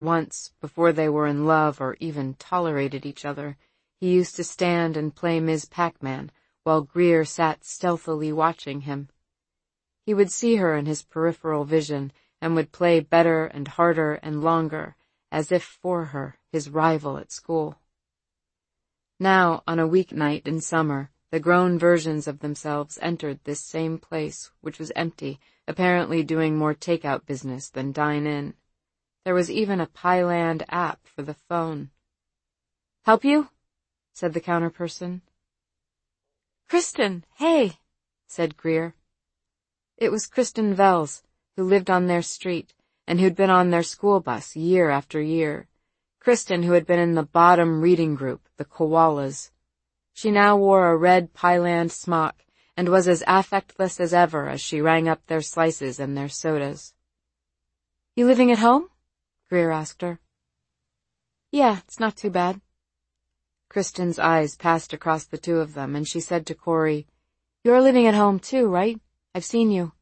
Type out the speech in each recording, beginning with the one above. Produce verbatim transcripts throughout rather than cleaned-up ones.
Once, before they were in love or even tolerated each other, he used to stand and play Miz Pac-Man while Greer sat stealthily watching him. He would see her in his peripheral vision and would play better and harder and longer, as if for her, his rival at school. Now, on a weeknight in summer, the grown versions of themselves entered this same place, which was empty, apparently doing more takeout business than dine-in. There was even a Pyland app for the phone. "Help you?" said the counterperson. "Kristen, hey," said Greer. It was Kristen Wells, who lived on their street, and who'd been on their school bus year after year. Kristen, who had been in the bottom reading group, the Koalas. She now wore a red Pyland smock, and was as affectless as ever as she rang up their slices and their sodas. "You living at home?" Greer asked her. "Yeah, it's not too bad." Kristen's eyes passed across the two of them, and she said to Corey, "You're living at home too, right? I've seen you."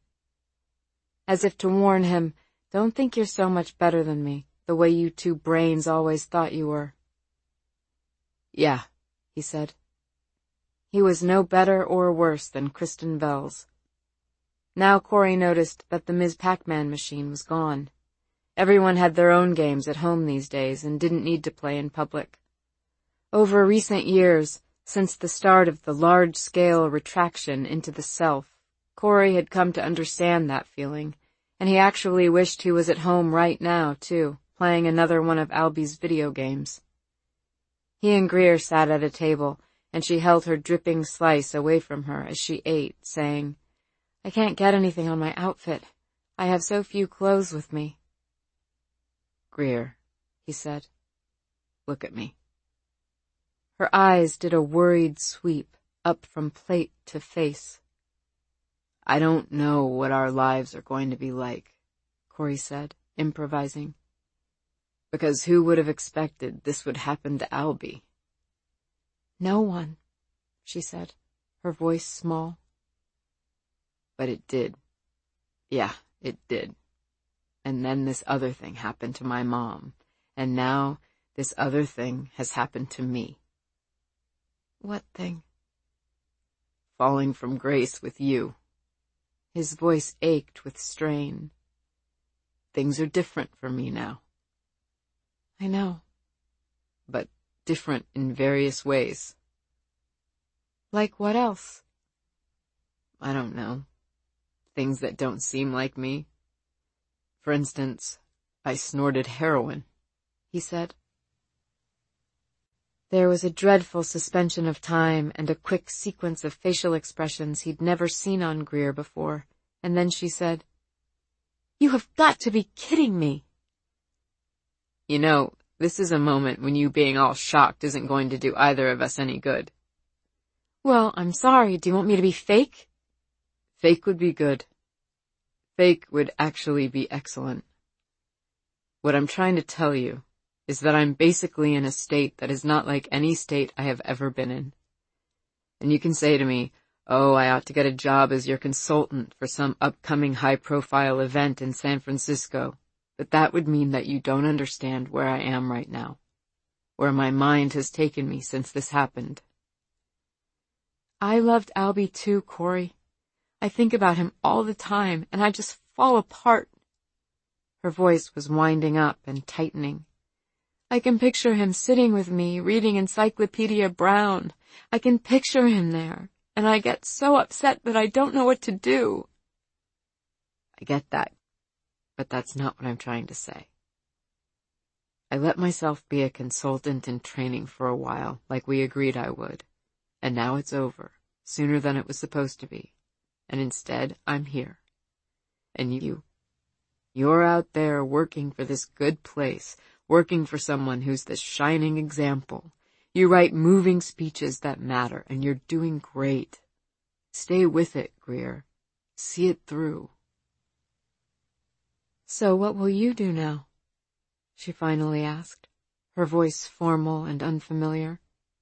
As if to warn him, "Don't think you're so much better than me, the way you two brains always thought you were." "Yeah," he said. He was no better or worse than Kristen Wells. Now Corey noticed that the Miz Pac-Man machine was gone. Everyone had their own games at home these days and didn't need to play in public. Over recent years, since the start of the large-scale retraction into the self, Corey had come to understand that feeling, and he actually wished he was at home right now, too, playing another one of Albie's video games. He and Greer sat at a table, and she held her dripping slice away from her as she ate, saying, "I can't get anything on my outfit. I have so few clothes with me." "Greer," he said, "look at me." Her eyes did a worried sweep up from plate to face. "I don't know what our lives are going to be like," Corey said, improvising. "Because who would have expected this would happen to Albie?" "No one," she said, her voice small. "But it did. Yeah, it did. And then this other thing happened to my mom, and now this other thing has happened to me." "What thing?" "Falling from grace with you." His voice ached with strain. "Things are different for me now." "I know." "But different in various ways." "Like what else?" "I don't know. Things that don't seem like me. For instance, I snorted heroin," he said. There was a dreadful suspension of time and a quick sequence of facial expressions he'd never seen on Greer before, and then she said, "You have got to be kidding me." "You know, this is a moment when you being all shocked isn't going to do either of us any good." "Well, I'm sorry. Do you want me to be fake?" "Fake would be good. Fake would actually be excellent. What I'm trying to tell you is that I'm basically in a state that is not like any state I have ever been in. And you can say to me, oh, I ought to get a job as your consultant for some upcoming high-profile event in San Francisco, but that would mean that you don't understand where I am right now, where my mind has taken me since this happened." "I loved Albie too, Corey. I think about him all the time, and I just fall apart." Her voice was winding up and tightening. "I can picture him sitting with me, reading Encyclopedia Brown. I can picture him there, and I get so upset that I don't know what to do." "I get that, but that's not what I'm trying to say. I let myself be a consultant in training for a while, like we agreed I would, and now it's over, sooner than it was supposed to be, and instead I'm here. And you, you're out there working for this good place, working for someone who's the shining example. You write moving speeches that matter, and you're doing great. Stay with it, Greer. See it through." "So what will you do now?" she finally asked, her voice formal and unfamiliar.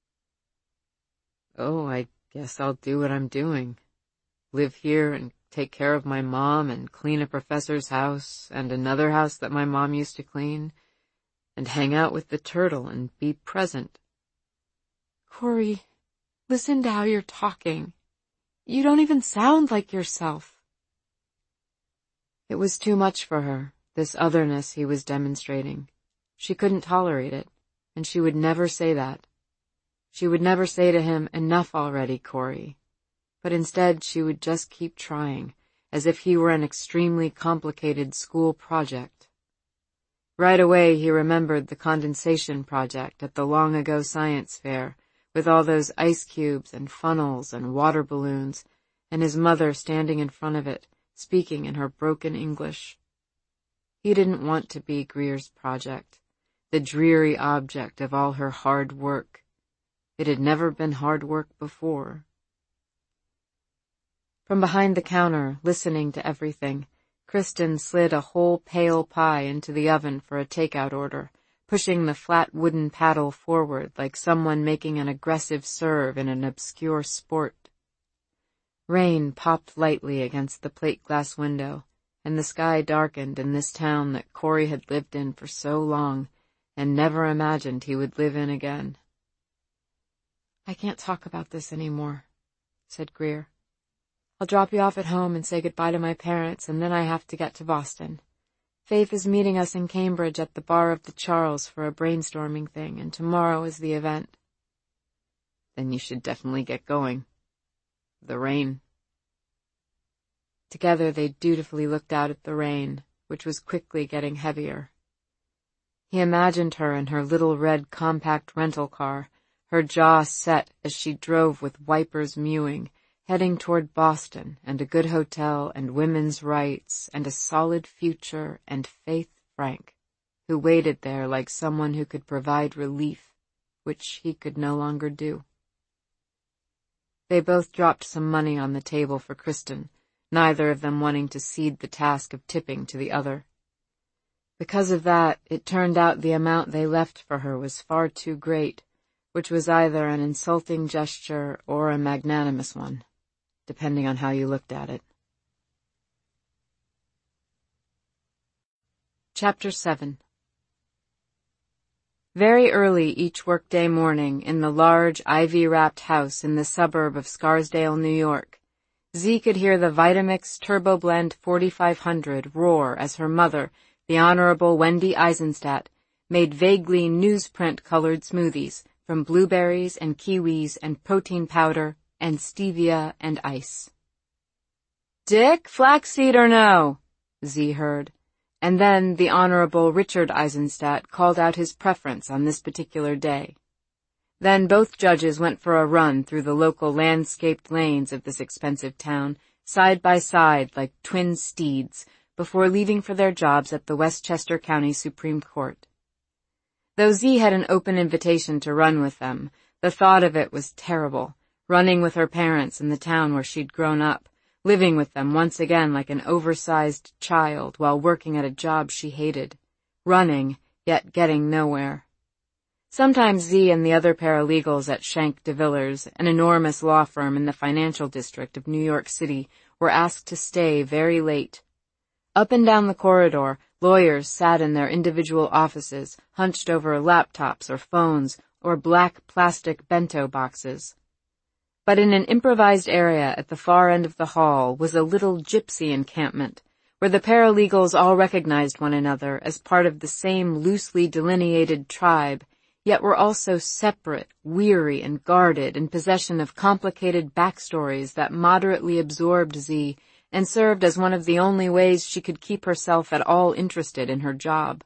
"Oh, I guess I'll do what I'm doing. Live here and take care of my mom and clean a professor's house and another house that my mom used to clean. and hang out with the turtle and be present. Corey, listen to how you're talking. You don't even sound like yourself. It was too much for her, this otherness he was demonstrating. She couldn't tolerate it, and she would never say that. She would never say to him, "Enough already, Corey." But instead she would just keep trying, as if he were an extremely complicated school project. Right away he remembered the condensation project at the long-ago science fair, with all those ice cubes and funnels and water balloons, and his mother standing in front of it, speaking in her broken English. He didn't want to be Greer's project, the dreary object of all her hard work. It had never been hard work before. From behind the counter, listening to everything, Kristen slid a whole pale pie into the oven for a takeout order, pushing the flat wooden paddle forward like someone making an aggressive serve in an obscure sport. Rain popped lightly against the plate glass window, and the sky darkened in this town that Corey had lived in for so long and never imagined he would live in again. "I can't talk about this anymore," said Greer. "I'll drop you off at home and say goodbye to my parents, and then I have to get to Boston. Faith is meeting us in Cambridge at the bar of the Charles for a brainstorming thing, and tomorrow is the event." "Then you should definitely get going. The rain." Together they dutifully looked out at the rain, which was quickly getting heavier. He imagined her in her little red compact rental car, her jaw set as she drove with wipers mewing, heading toward Boston and a good hotel and women's rights and a solid future and Faith Frank, who waited there like someone who could provide relief, which he could no longer do. They both dropped some money on the table for Kristen, neither of them wanting to cede the task of tipping to the other. Because of that, it turned out the amount they left for her was far too great, which was either an insulting gesture or a magnanimous one, depending on how you looked at it. Chapter seven. Very early each workday morning in the large, ivy-wrapped house in the suburb of Scarsdale, New York, Z could hear the Vitamix Turbo Blend forty-five hundred roar as her mother, the Honorable Wendy Eisenstadt, made vaguely newsprint-colored smoothies from blueberries and kiwis and protein powder and stevia and ice. "Dick, flaxseed or no?" Z heard, and then the Honorable Richard Eisenstadt called out his preference on this particular day. Then both judges went for a run through the local landscaped lanes of this expensive town, side by side like twin steeds, before leaving for their jobs at the Westchester County Supreme Court. Though Z had an open invitation to run with them, the thought of it was terrible, running with her parents in the town where she'd grown up, living with them once again like an oversized child while working at a job she hated, running, yet getting nowhere. Sometimes Z and the other paralegals at Schenck DeVillers, an enormous law firm in the financial district of New York City, were asked to stay very late. Up and down the corridor, lawyers sat in their individual offices, hunched over laptops or phones or black plastic bento boxes. But in an improvised area at the far end of the hall was a little gypsy encampment, where the paralegals all recognized one another as part of the same loosely delineated tribe, yet were also separate, weary, and guarded, in possession of complicated backstories that moderately absorbed Z and served as one of the only ways she could keep herself at all interested in her job.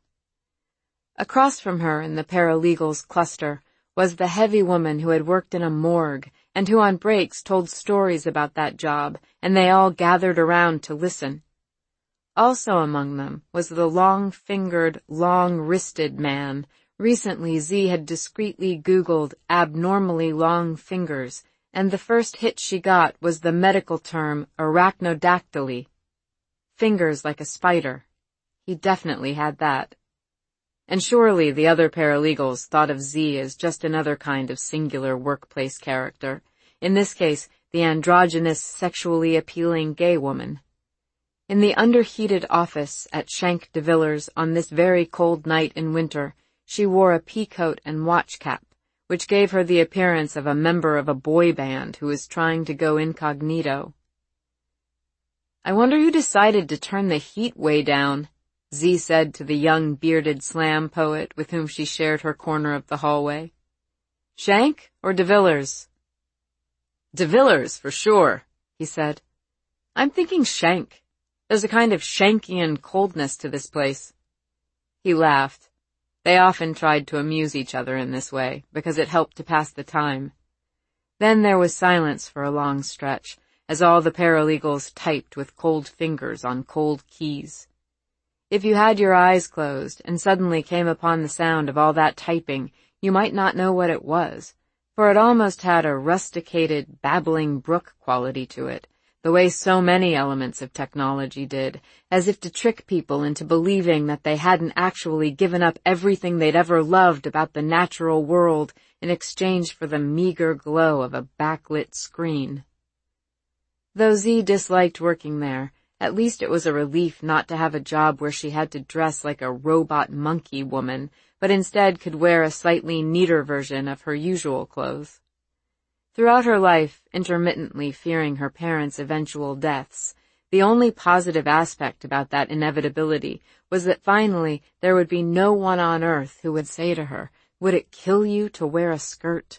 Across from her in the paralegals cluster was the heavy woman who had worked in a morgue and who on breaks told stories about that job, and they all gathered around to listen. Also among them was the long-fingered, long-wristed man. Recently Z had discreetly Googled abnormally long fingers, and the first hit she got was the medical term arachnodactyly. Fingers like a spider. He definitely had that. And surely the other paralegals thought of Z as just another kind of singular workplace character, in this case the androgynous, sexually appealing gay woman. In the underheated office at Schenck DeVillers on this very cold night in winter, She wore a peacoat and watch cap, which gave her the appearance of a member of a boy band who was trying to go incognito. "I wonder who decided to turn the heat way down," Z said to the young bearded slam poet with whom she shared her corner of the hallway. "Shank or De Villers?" "De Villers, for sure," he said. "I'm thinking Shank. There's a kind of Shankian coldness to this place." He laughed. They often tried to amuse each other in this way, because it helped to pass the time. Then there was silence for a long stretch, as all the paralegals typed with cold fingers on cold keys. If you had your eyes closed and suddenly came upon the sound of all that typing, you might not know what it was, for it almost had a rusticated, babbling brook quality to it, the way so many elements of technology did, as if to trick people into believing that they hadn't actually given up everything they'd ever loved about the natural world in exchange for the meager glow of a backlit screen. Though Z disliked working there, at least it was a relief not to have a job where she had to dress like a robot monkey woman, but instead could wear a slightly neater version of her usual clothes. Throughout her life, intermittently fearing her parents' eventual deaths, the only positive aspect about that inevitability was that finally there would be no one on earth who would say to her, "Would it kill you to wear a skirt?"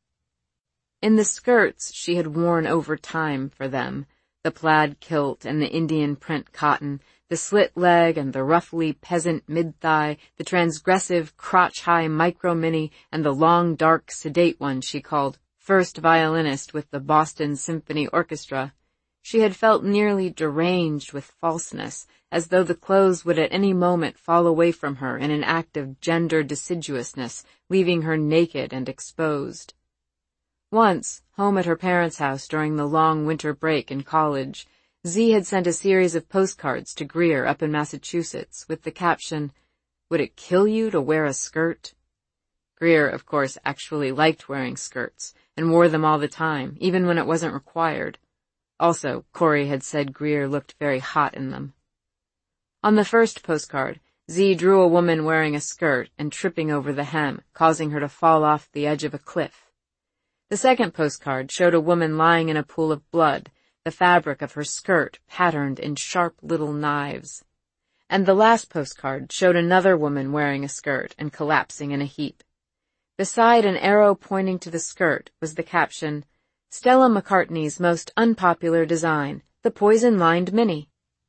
In the skirts she had worn over time for them, the plaid kilt and the Indian print cotton, the slit leg and the roughly peasant mid-thigh, the transgressive crotch-high micro-mini, and the long, dark, sedate one she called first violinist with the Boston Symphony Orchestra, she had felt nearly deranged with falseness, as though the clothes would at any moment fall away from her in an act of gender deciduousness, leaving her naked and exposed. Once, home at her parents' house during the long winter break in college, Z had sent a series of postcards to Greer up in Massachusetts with the caption, "Would it kill you to wear a skirt?" Greer, of course, actually liked wearing skirts, and wore them all the time, even when it wasn't required. Also, Corey had said Greer looked very hot in them. On the first postcard, Z drew a woman wearing a skirt and tripping over the hem, causing her to fall off the edge of a cliff. The second postcard showed a woman lying in a pool of blood, the fabric of her skirt patterned in sharp little knives. And the last postcard showed another woman wearing a skirt and collapsing in a heap. Beside an arrow pointing to the skirt was the caption, "Stella McCartney's most unpopular design, the poison-lined mini."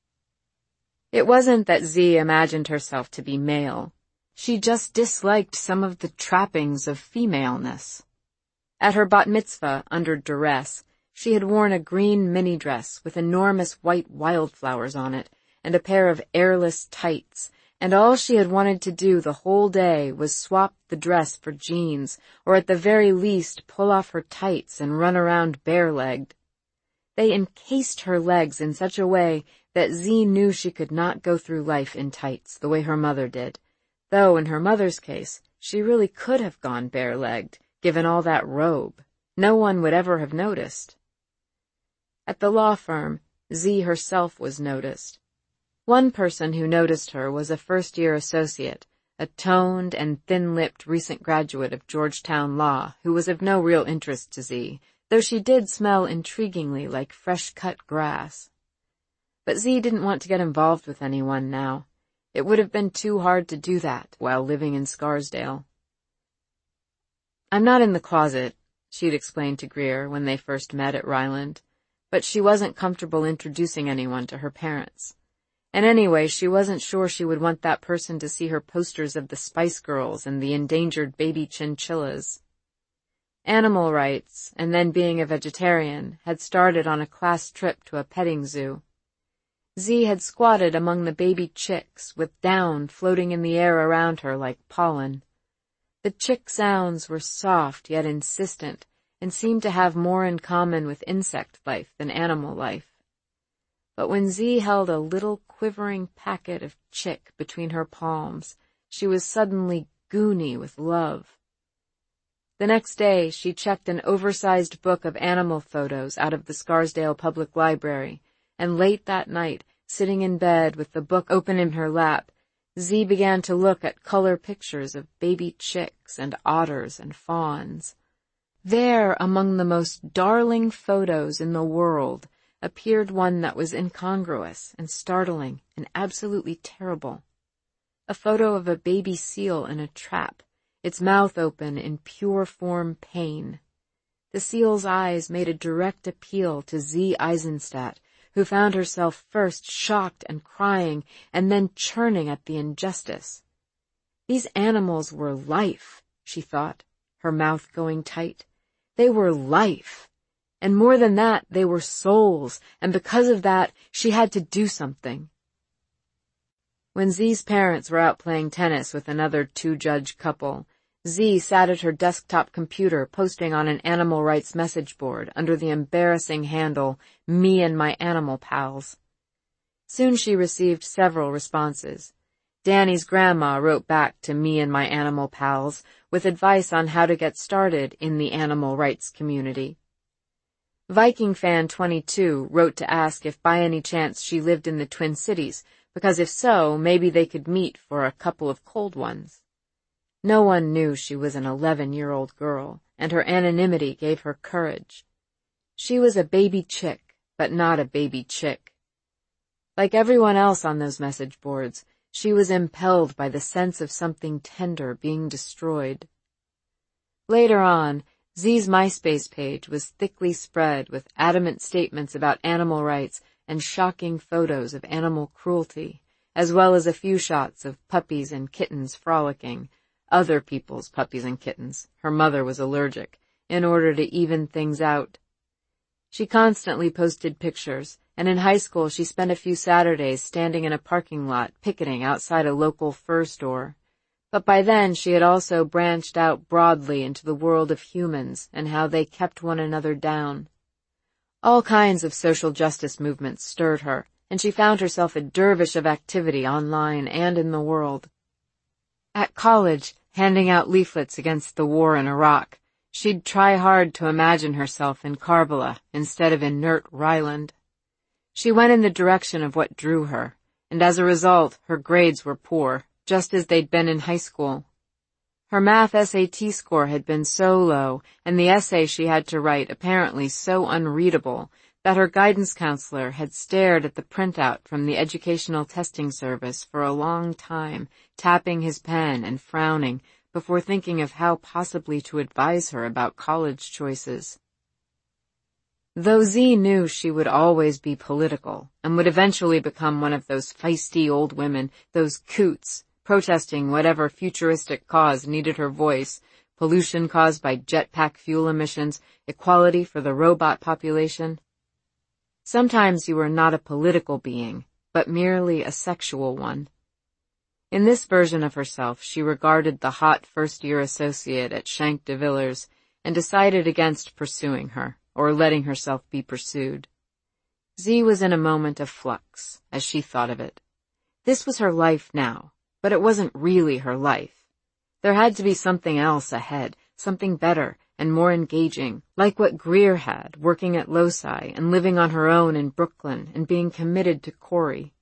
It wasn't that Z imagined herself to be male. She just disliked some of the trappings of femaleness. At her bat mitzvah, under duress, she had worn a green mini-dress with enormous white wildflowers on it, and a pair of airless tights, and all she had wanted to do the whole day was swap the dress for jeans, or at the very least pull off her tights and run around bare-legged. They encased her legs in such a way that Z knew she could not go through life in tights the way her mother did, though in her mother's case she really could have gone bare-legged, given all that robe. No one would ever have noticed. At the law firm, Z herself was noticed. One person who noticed her was a first-year associate, a toned and thin-lipped recent graduate of Georgetown Law, who was of no real interest to Z, though she did smell intriguingly like fresh-cut grass. But Z didn't want to get involved with anyone now. It would have been too hard to do that while living in Scarsdale. "I'm not in the closet," she'd explained to Greer when they first met at Ryland, but she wasn't comfortable introducing anyone to her parents. And anyway, she wasn't sure she would want that person to see her posters of the Spice Girls and the endangered baby chinchillas. Animal rights, and then being a vegetarian, had started on a class trip to a petting zoo. Z had squatted among the baby chicks, with down floating in the air around her like pollen. The chick sounds were soft yet insistent, and seemed to have more in common with insect life than animal life. But when Z held a little quivering packet of chick between her palms, she was suddenly goony with love. The next day, she checked an oversized book of animal photos out of the Scarsdale Public Library, and late that night, sitting in bed with the book open in her lap, Z began to look at color pictures of baby chicks and otters and fawns. There, among the most darling photos in the world, appeared one that was incongruous and startling and absolutely terrible. A photo of a baby seal in a trap, its mouth open in pure form pain. The seal's eyes made a direct appeal to Z. Eisenstadt, who found herself first shocked and crying, and then churning at the injustice. These animals were life, she thought, her mouth going tight. They were life. And more than that, they were souls, and because of that, she had to do something. When Z's parents were out playing tennis with another two-judge couple, Z sat at her desktop computer posting on an animal rights message board under the embarrassing handle, Me and My Animal Pals. Soon she received several responses. Danny's grandma wrote back to Me and My Animal Pals with advice on how to get started in the animal rights community. Viking Fan twenty-two wrote to ask if by any chance she lived in the Twin Cities, because if so, maybe they could meet for a couple of cold ones. No one knew she was an eleven-year-old girl, and her anonymity gave her courage. She was a baby chick, but not a baby chick. Like everyone else on those message boards, she was impelled by the sense of something tender being destroyed. Later on, Z's MySpace page was thickly spread with adamant statements about animal rights and shocking photos of animal cruelty, as well as a few shots of puppies and kittens frolicking, other people's puppies and kittens, her mother was allergic, in order to even things out. She constantly posted pictures, and in high school she spent a few Saturdays standing in a parking lot picketing outside a local fur store. But by then she had also branched out broadly into the world of humans and how they kept one another down. All kinds of social justice movements stirred her, and she found herself a dervish of activity online and in the world. At college, handing out leaflets against the war in Iraq, she'd try hard to imagine herself in Karbala instead of in Nurt Ryland. She went in the direction of what drew her, and as a result, her grades were poor, just as they'd been in high school. Her math S A T score had been so low, and the essay she had to write apparently so unreadable, that her guidance counselor had stared at the printout from the Educational Testing Service for a long time, tapping his pen and frowning, before thinking of how possibly to advise her about college choices. Though Z knew she would always be political, and would eventually become one of those feisty old women, those coots, protesting whatever futuristic cause needed her voice, pollution caused by jetpack fuel emissions, equality for the robot population. Sometimes you were not a political being, but merely a sexual one. In this version of herself, she regarded the hot first-year associate at Shank de Villers and decided against pursuing her, or letting herself be pursued. Z was in a moment of flux, as she thought of it. This was her life now, but it wasn't really her life. There had to be something else ahead, something better and more engaging, like what Greer had, working at Loci and living on her own in Brooklyn and being committed to Corey.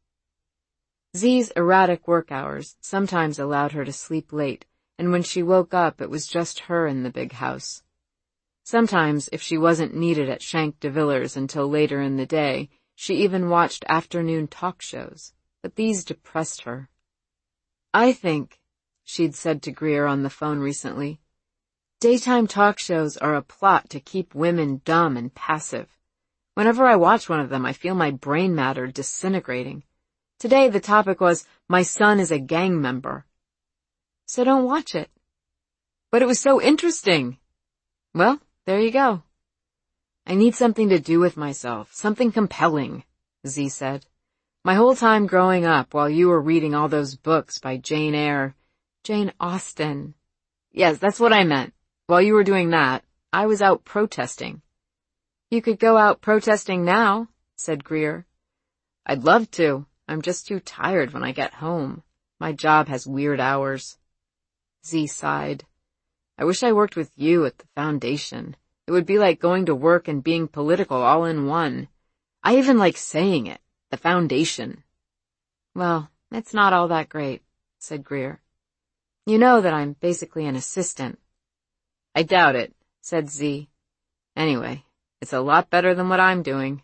Z's erratic work hours sometimes allowed her to sleep late, and when she woke up it was just her in the big house. Sometimes, if she wasn't needed at Shank de Villers until later in the day, she even watched afternoon talk shows, but these depressed her. I think, she'd said to Greer on the phone recently, daytime talk shows are a plot to keep women dumb and passive. Whenever I watch one of them, I feel my brain matter disintegrating. Today the topic was, my son is a gang member. So don't watch it. But it was so interesting. Well, there you go. I need something to do with myself, something compelling, Z said. My whole time growing up while you were reading all those books by Jane Eyre, Jane Austen. Yes, that's what I meant. While you were doing that, I was out protesting. You could go out protesting now, said Greer. I'd love to. I'm just too tired when I get home. My job has weird hours. Z sighed. I wish I worked with you at the foundation. It would be like going to work and being political all in one. I even like saying it, the foundation. Well, it's not all that great. said Greer. You know that I'm basically an assistant. I doubt it, said Z. Anyway, it's a lot better than what I'm doing.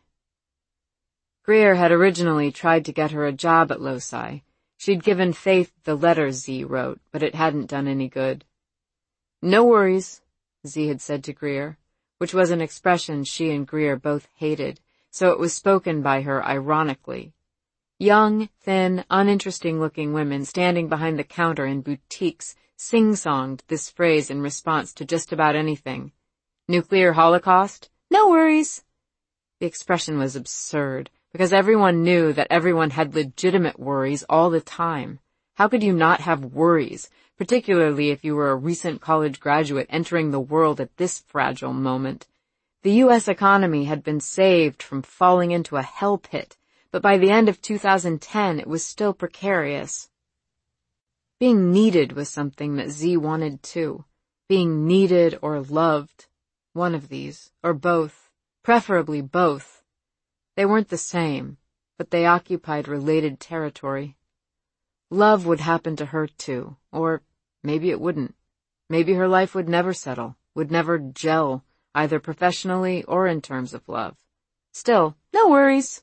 Greer had originally tried to get her a job at Loci. She'd given Faith the letter Z wrote, but it hadn't done any good. No worries, Z had said to Greer, which was an expression she and Greer both hated, so it was spoken by her ironically. Young, thin, uninteresting-looking women standing behind the counter in boutiques sing-songed this phrase in response to just about anything. Nuclear holocaust? No worries. The expression was absurd, because everyone knew that everyone had legitimate worries all the time. How could you not have worries, particularly if you were a recent college graduate entering the world at this fragile moment? The U S economy had been saved from falling into a hell pit, but by the end of two thousand ten it was still precarious. Being needed was something that Z wanted too. Being needed or loved. One of these, or both, preferably both. They weren't the same, but they occupied related territory. Love would happen to her too, or maybe it wouldn't. Maybe her life would never settle, would never gel, either professionally or in terms of love. Still, no worries.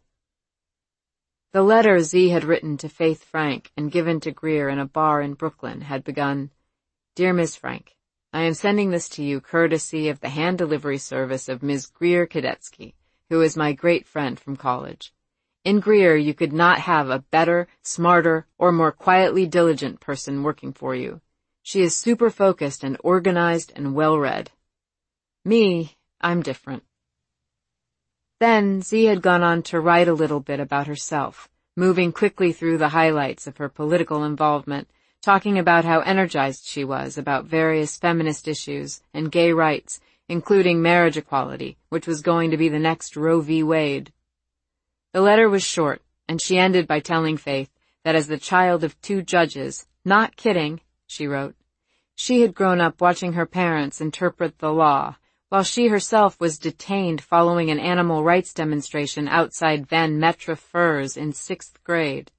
The letter Z had written to Faith Frank and given to Greer in a bar in Brooklyn had begun, Dear Miss Frank, I am sending this to you courtesy of the hand delivery service of Miss Greer Kadetsky, who is my great friend from college. In Greer, you could not have a better, smarter, or more quietly diligent person working for you. She is super focused and organized and well-read. Me, I'm different. Then Z had gone on to write a little bit about herself, moving quickly through the highlights of her political involvement, talking about how energized she was about various feminist issues and gay rights, including marriage equality, which was going to be the next Roe v. Wade. The letter was short, and she ended by telling Faith that as the child of two judges, not kidding, she wrote, she had grown up watching her parents interpret the law, while she herself was detained following an animal rights demonstration outside Van Metre Firs in sixth grade.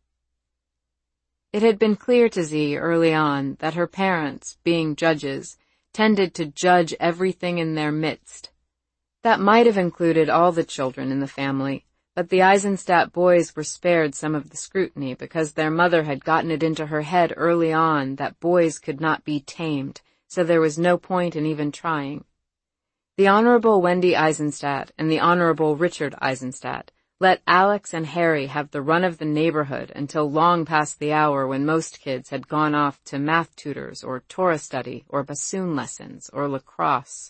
It had been clear to Z early on that her parents, being judges, tended to judge everything in their midst. That might have included all the children in the family, but the Eisenstadt boys were spared some of the scrutiny because their mother had gotten it into her head early on that boys could not be tamed, so there was no point in even trying. The Honorable Wendy Eisenstadt and the Honorable Richard Eisenstadt let Alex and Harry have the run of the neighborhood until long past the hour when most kids had gone off to math tutors or Torah study or bassoon lessons or lacrosse.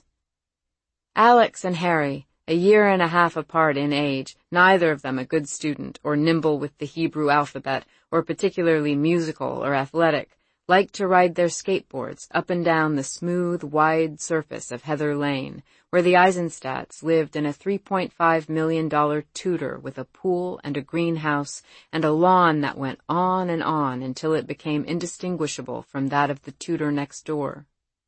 Alex and Harry, a year and a half apart in age, neither of them a good student or nimble with the Hebrew alphabet or particularly musical or athletic, liked to ride their skateboards up and down the smooth, wide surface of Heather Lane, where the Eisenstadts lived in a three point five million dollars Tudor with a pool and a greenhouse and a lawn that went on and on until it became indistinguishable from that of the Tudor next door.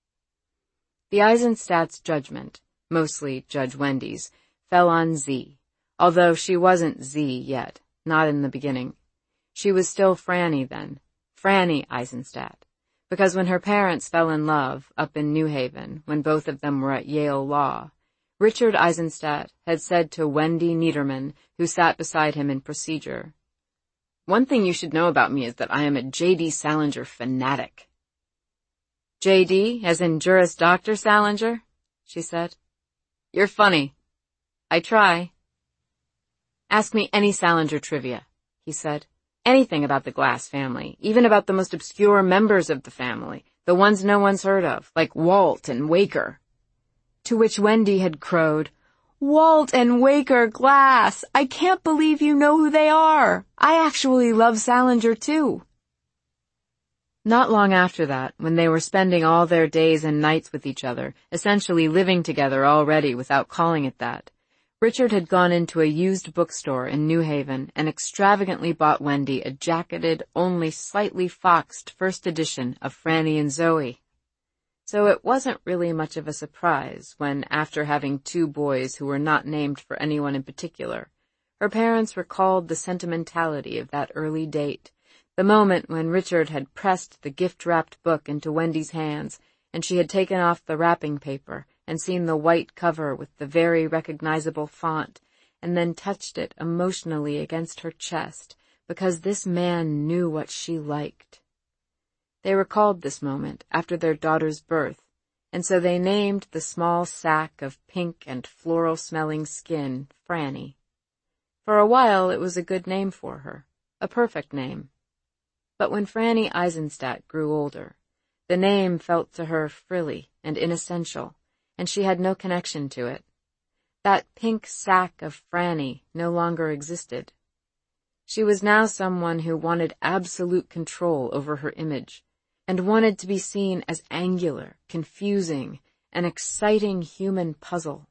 The Eisenstadts' judgment, mostly Judge Wendy's, fell on Z, although she wasn't Z yet, not in the beginning. She was still Franny then. Franny Eisenstadt, because when her parents fell in love up in New Haven, when both of them were at Yale Law, Richard Eisenstadt had said to Wendy Niederman, who sat beside him in procedure, One thing you should know about me is that I am a J D Salinger fanatic. J D, as in Juris Doctor Salinger? She said. You're funny. I try. Ask me any Salinger trivia, he said. Anything about the Glass family, even about the most obscure members of the family, the ones no one's heard of, like Walt and Waker. To which Wendy had crowed, Walt and Waker Glass! I can't believe you know who they are! I actually love Salinger too. Not long after that, when they were spending all their days and nights with each other, essentially living together already without calling it that, Richard had gone into a used bookstore in New Haven and extravagantly bought Wendy a jacketed, only slightly foxed first edition of Franny and Zoe. So it wasn't really much of a surprise when, after having two boys who were not named for anyone in particular, her parents recalled the sentimentality of that early date, The moment when Richard had pressed the gift-wrapped book into Wendy's hands, and she had taken off the wrapping paper and seen the white cover with the very recognizable font, and then touched it emotionally against her chest, because this man knew what she liked. They recalled this moment after their daughter's birth, and so they named the small sack of pink and floral-smelling skin Franny. For a while it was a good name for her, a perfect name. But when Franny Eisenstadt grew older, the name felt to her frilly and inessential, and she had no connection to it. That pink sack of Franny no longer existed. She was now someone who wanted absolute control over her image, and wanted to be seen as angular, confusing, an exciting human puzzle.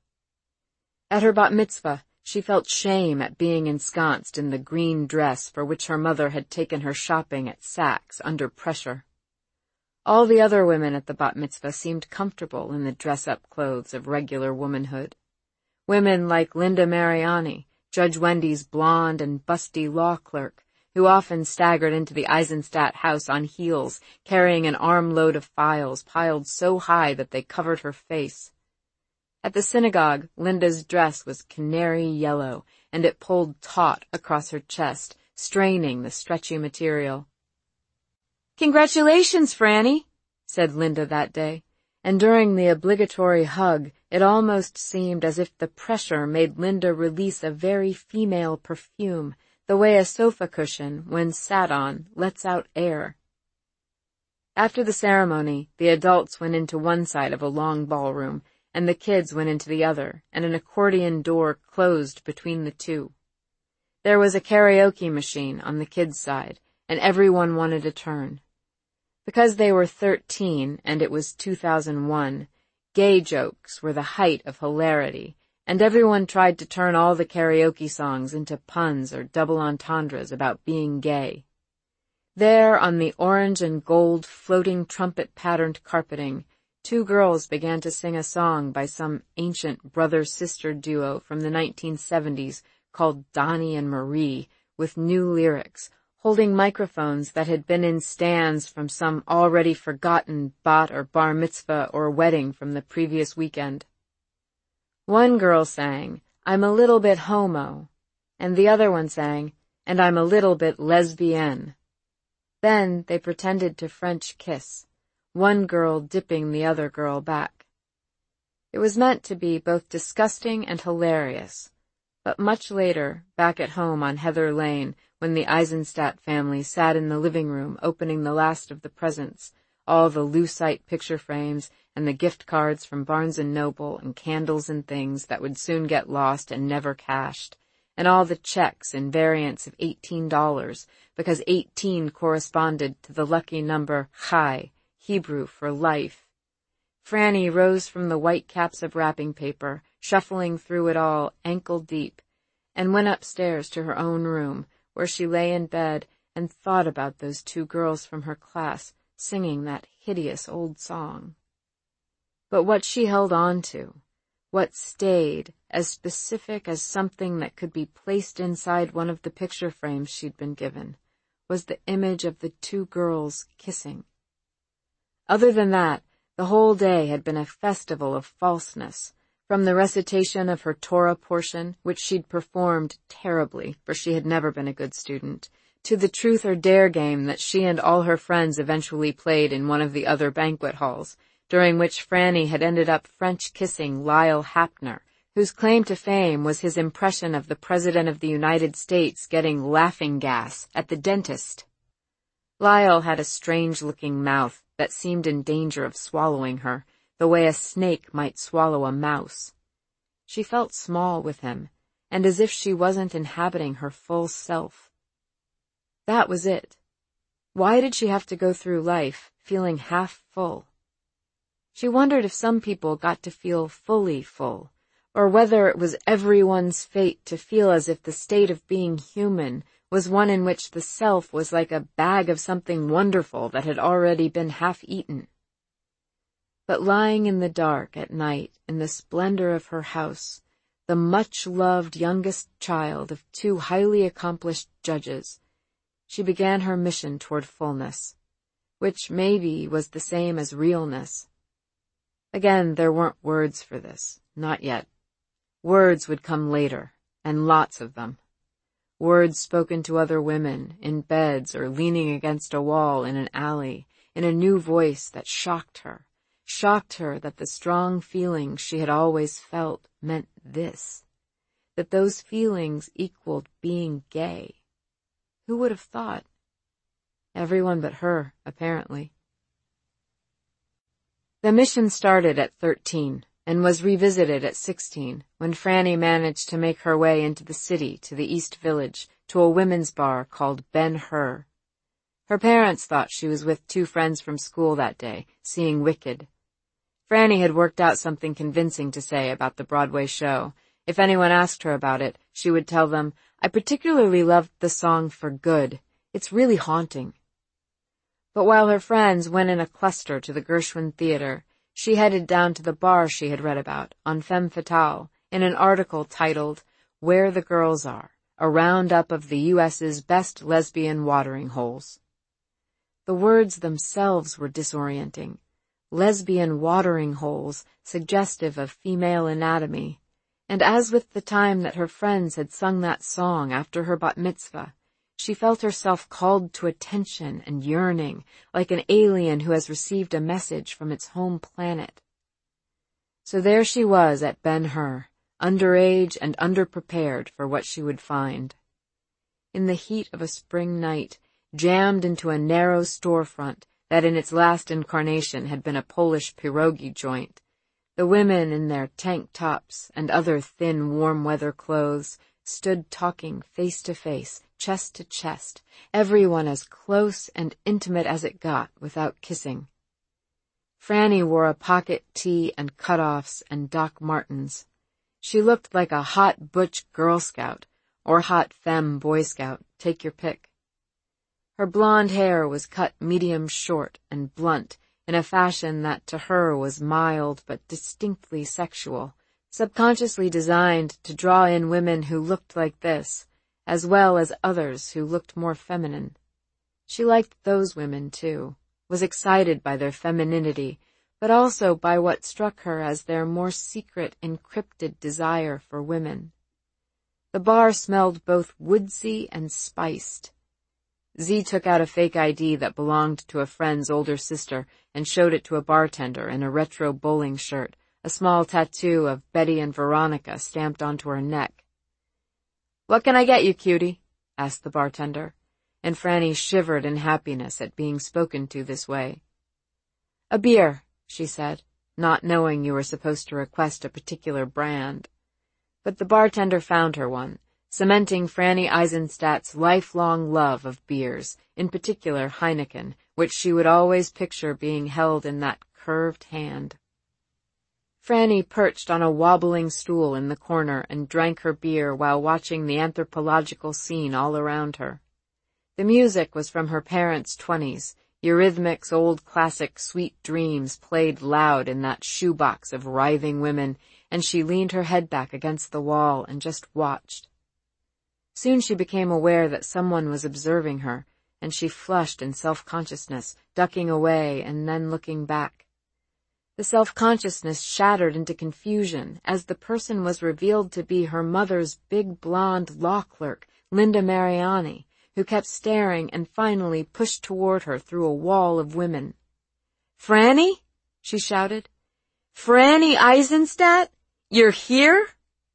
At her bat mitzvah, she felt shame at being ensconced in the green dress for which her mother had taken her shopping at Saks under pressure. All the other women at the bat mitzvah seemed comfortable in the dress-up clothes of regular womanhood. Women like Linda Mariani, Judge Wendy's blonde and busty law clerk, who often staggered into the Eisenstadt house on heels, carrying an armload of files piled so high that they covered her face. At the synagogue, Linda's dress was canary yellow, and it pulled taut across her chest, straining the stretchy material. "Congratulations, Franny," said Linda that day, and during the obligatory hug, it almost seemed as if the pressure made Linda release a very female perfume, the way a sofa cushion, when sat on, lets out air. After the ceremony, the adults went into one side of a long ballroom, and the kids went into the other, and an accordion door closed between the two. There was a karaoke machine on the kids' side, and everyone wanted a turn. Because they were thirteen, and it was two thousand one, gay jokes were the height of hilarity, and everyone tried to turn all the karaoke songs into puns or double entendres about being gay. There, on the orange and gold floating trumpet-patterned carpeting, two girls began to sing a song by some ancient brother-sister duo from the nineteen seventies called Donnie and Marie, with new lyrics, holding microphones that had been in stands from some already forgotten bat or bar mitzvah or wedding from the previous weekend. One girl sang, "I'm a little bit homo," and the other one sang, "and I'm a little bit lesbienne." Then they pretended to French kiss, one girl dipping the other girl back. It was meant to be both disgusting and hilarious, but much later, back at home on Heather Lane, when the Eisenstadt family sat in the living room opening the last of the presents, all the lucite picture frames and the gift cards from Barnes and Noble and candles and things that would soon get lost and never cashed, and all the checks in variants of eighteen dollars, because eighteen corresponded to the lucky number Chai, Hebrew for life. Franny rose from the white caps of wrapping paper, shuffling through it all ankle-deep, and went upstairs to her own room, where she lay in bed and thought about those two girls from her class singing that hideous old song. But what she held on to, what stayed, as specific as something that could be placed inside one of the picture frames she'd been given, was the image of the two girls kissing. Other than that, the whole day had been a festival of falseness, from the recitation of her Torah portion, which she'd performed terribly, for she had never been a good student, to the truth or dare game that she and all her friends eventually played in one of the other banquet halls, during which Franny had ended up French kissing Lyle Hapner, whose claim to fame was his impression of the President of the United States getting laughing gas at the dentist. Lyle had a strange-looking mouth that seemed in danger of swallowing her, the way a snake might swallow a mouse. She felt small with him, and as if she wasn't inhabiting her full self. That was it. Why did she have to go through life feeling half full? She wondered if some people got to feel fully full, or whether it was everyone's fate to feel as if the state of being human was one in which the self was like a bag of something wonderful that had already been half-eaten. But lying in the dark at night in the splendor of her house, the much-loved youngest child of two highly accomplished judges, she began her mission toward fullness, which maybe was the same as realness. Again, there weren't words for this, not yet. Words would come later, and lots of them. Words spoken to other women, in beds or leaning against a wall in an alley, in a new voice that shocked her, shocked her that the strong feelings she had always felt meant this, that those feelings equaled being gay. Who would have thought? Everyone but her, apparently. The mission started at thirteen and was revisited at sixteen when Franny managed to make her way into the city to the East Village to a women's bar called Ben-Hur. Her parents thought she was with two friends from school that day, seeing Wicked. Franny had worked out something convincing to say about the Broadway show. If anyone asked her about it, she would tell them, "I particularly loved the song For Good. It's really haunting." But while her friends went in a cluster to the Gershwin Theater, she headed down to the bar she had read about on Femme Fatale in an article titled Where the Girls Are, a roundup of the U S's best lesbian watering holes. The words themselves were disorienting. Lesbian watering holes, suggestive of female anatomy. And as with the time that her friends had sung that song after her bat mitzvah, she felt herself called to attention and yearning, like an alien who has received a message from its home planet. So there she was at Ben-Hur, underage and underprepared for what she would find. In the heat of a spring night, jammed into a narrow storefront that in its last incarnation had been a Polish pierogi joint, the women in their tank tops and other thin warm-weather clothes stood talking face to face, chest to chest, everyone as close and intimate as it got without kissing. Franny wore a pocket tee and cutoffs and Doc Martens. She looked like a hot butch Girl Scout, or hot femme Boy Scout, take your pick. Her blonde hair was cut medium short and blunt in a fashion that to her was mild but distinctly sexual, subconsciously designed to draw in women who looked like this, as well as others who looked more feminine. She liked those women, too, was excited by their femininity, but also by what struck her as their more secret, encrypted desire for women. The bar smelled both woodsy and spiced. Z took out a fake I D that belonged to a friend's older sister and showed it to a bartender in a retro bowling shirt, a small tattoo of Betty and Veronica stamped onto her neck. "What can I get you, cutie?" asked the bartender, and Franny shivered in happiness at being spoken to this way. "A beer," she said, not knowing you were supposed to request a particular brand. But the bartender found her one, cementing Franny Eisenstadt's lifelong love of beers, in particular Heineken, which she would always picture being held in that curved hand. Franny perched on a wobbling stool in the corner and drank her beer while watching the anthropological scene all around her. The music was from her parents' twenties. Eurythmics' old classic Sweet Dreams played loud in that shoebox of writhing women, and she leaned her head back against the wall and just watched. Soon she became aware that someone was observing her, and she flushed in self-consciousness, ducking away and then looking back. The self-consciousness shattered into confusion as the person was revealed to be her mother's big blonde law clerk, Linda Mariani, who kept staring and finally pushed toward her through a wall of women. "Franny?" she shouted. "Franny Eisenstadt? You're here?"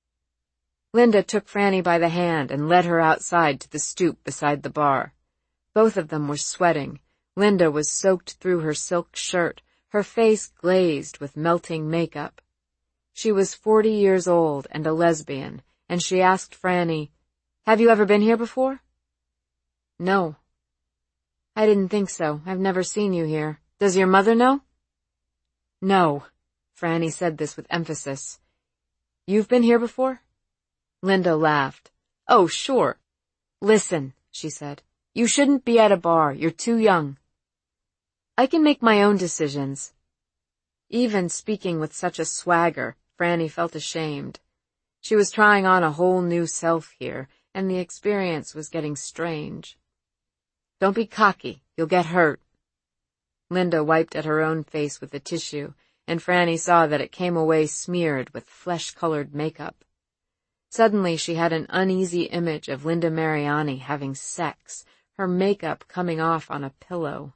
Linda took Franny by the hand and led her outside to the stoop beside the bar. Both of them were sweating. Linda was soaked through her silk shirt, her face glazed with melting makeup. She was forty years old and a lesbian, and she asked Franny, "Have you ever been here before?" "No." "I didn't think so. I've never seen you here. Does your mother know?" "No." Franny said this with emphasis. "You've been here before?" Linda laughed. "Oh, sure." "Listen," she said. "You shouldn't be at a bar. You're too young." "I can make my own decisions." Even speaking with such a swagger, Franny felt ashamed. She was trying on a whole new self here, and the experience was getting strange. Don't be cocky. You'll get hurt. Linda wiped at her own face with a tissue, and Franny saw that it came away smeared with flesh-colored makeup. Suddenly she had an uneasy image of Linda Mariani having sex, her makeup coming off on a pillow.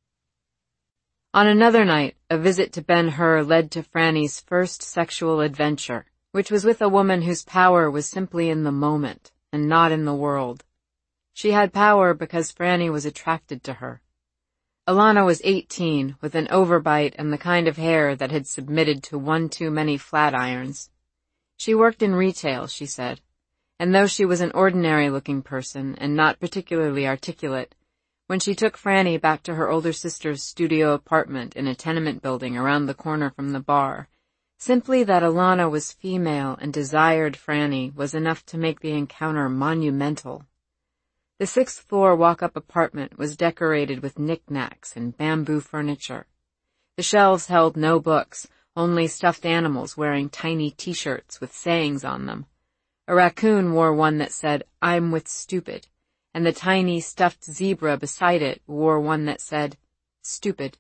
On another night, a visit to Ben-Hur led to Franny's first sexual adventure, which was with a woman whose power was simply in the moment, and not in the world. She had power because Franny was attracted to her. Alana was eighteen, with an overbite and the kind of hair that had submitted to one too many flat irons. She worked in retail, she said, and though she was an ordinary-looking person and not particularly articulate, when she took Franny back to her older sister's studio apartment in a tenement building around the corner from the bar, simply that Alana was female and desired Franny was enough to make the encounter monumental. The sixth-floor walk-up apartment was decorated with knickknacks and bamboo furniture. The shelves held no books, only stuffed animals wearing tiny T-shirts with sayings on them. A raccoon wore one that said, "I'm with stupid," and the tiny stuffed zebra beside it wore one that said, "Stupid."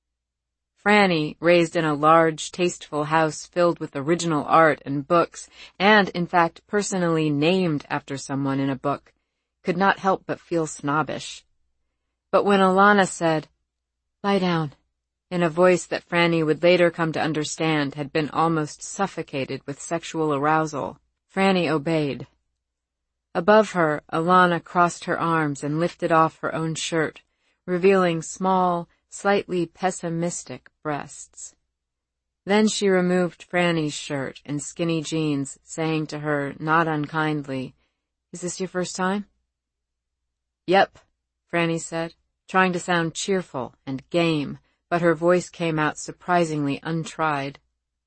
Franny, raised in a large, tasteful house filled with original art and books, and, in fact, personally named after someone in a book, could not help but feel snobbish. But when Alana said, "Lie down," in a voice that Franny would later come to understand had been almost suffocated with sexual arousal, Franny obeyed. Above her, Alana crossed her arms and lifted off her own shirt, revealing small, slightly pessimistic breasts. Then she removed Franny's shirt and skinny jeans, saying to her, not unkindly, "Is this your first time?" "Yep," Franny said, trying to sound cheerful and game, but her voice came out surprisingly untried.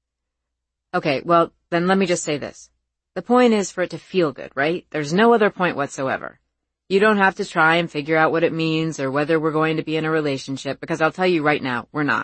"Okay, well, then let me just say this. The point is for it to feel good, right? There's no other point whatsoever. You don't have to try and figure out what it means or whether we're going to be in a relationship, because I'll tell you right now, we're not."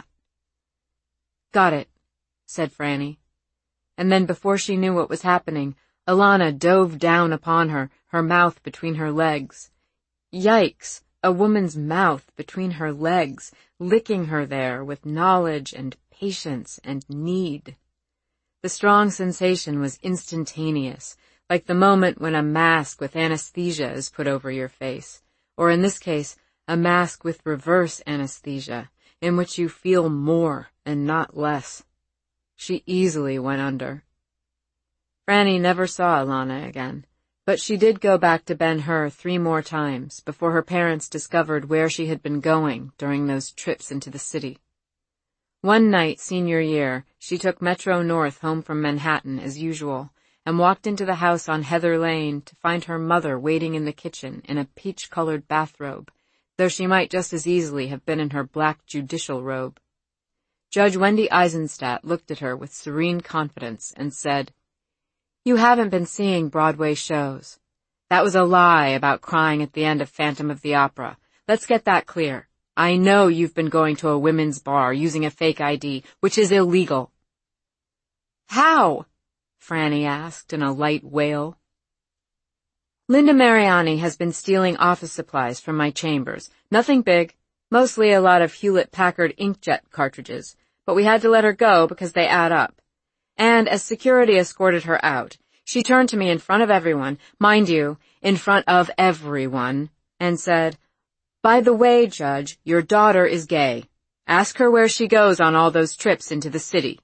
"Got it," said Franny. And then before she knew what was happening, Alana dove down upon her, her mouth between her legs. Yikes! A woman's mouth between her legs, licking her there with knowledge and patience and need. The strong sensation was instantaneous, like the moment when a mask with anesthesia is put over your face, or in this case, a mask with reverse anesthesia, in which you feel more and not less. She easily went under. Franny never saw Alana again, but she did go back to Ben-Hur three more times before her parents discovered where she had been going during those trips into the city. One night, senior year, she took Metro North home from Manhattan as usual, and walked into the house on Heather Lane to find her mother waiting in the kitchen in a peach-colored bathrobe, though she might just as easily have been in her black judicial robe. Judge Wendy Eisenstadt looked at her with serene confidence and said, "You haven't been seeing Broadway shows. That was a lie about crying at the end of Phantom of the Opera. Let's get that clear. I know you've been going to a women's bar using a fake I D, which is illegal." "How?" Franny asked in a light wail. "Linda Mariani has been stealing office supplies from my chambers. Nothing big, mostly a lot of Hewlett-Packard inkjet cartridges, but we had to let her go because they add up. And as security escorted her out, she turned to me in front of everyone, mind you, in front of everyone, and said, 'By the way, Judge, your daughter is gay. Ask her where she goes on all those trips into the city.'"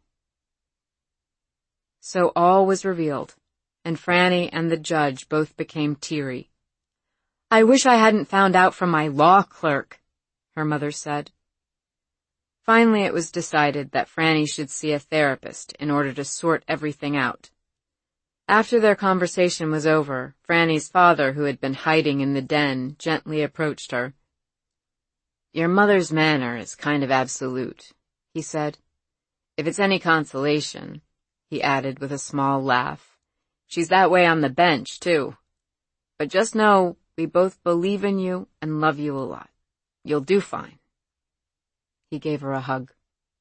So all was revealed, and Franny and the judge both became teary. "I wish I hadn't found out from my law clerk," her mother said. Finally it was decided that Franny should see a therapist in order to sort everything out. After their conversation was over, Franny's father, who had been hiding in the den, gently approached her. "Your mother's manner is kind of absolute," he said. "If it's any consolation," he added with a small laugh, "she's that way on the bench, too. But just know we both believe in you and love you a lot. You'll do fine." He gave her a hug.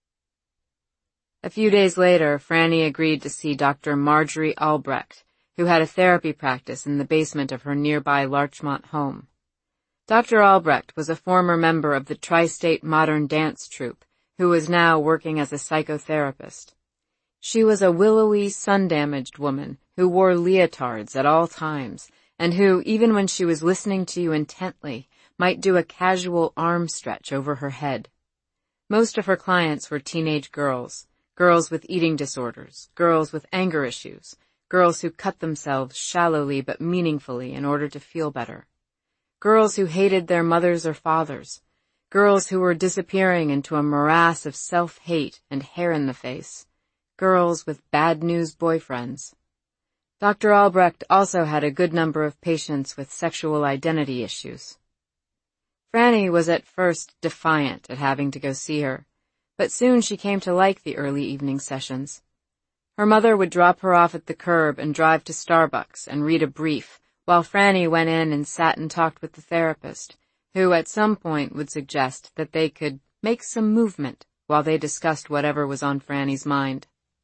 A few days later, Franny agreed to see Doctor Marjorie Albrecht, who had a therapy practice in the basement of her nearby Larchmont home. Doctor Albrecht was a former member of the Tri-State Modern Dance Troupe, who was now working as a psychotherapist. She was a willowy, sun-damaged woman who wore leotards at all times, and who, even when she was listening to you intently, might do a casual arm stretch over her head. Most of her clients were teenage girls, girls with eating disorders, girls with anger issues, girls who cut themselves shallowly but meaningfully in order to feel better, girls who hated their mothers or fathers, girls who were disappearing into a morass of self-hate and hair in the face, girls with bad news boyfriends. Doctor Albrecht also had a good number of patients with sexual identity issues. Franny was at first defiant at having to go see her, but soon she came to like the early evening sessions. Her mother would drop her off at the curb and drive to Starbucks and read a brief, while Franny went in and sat and talked with the therapist, who at some point would suggest that they could make some movement while they discussed whatever was on Franny's mind.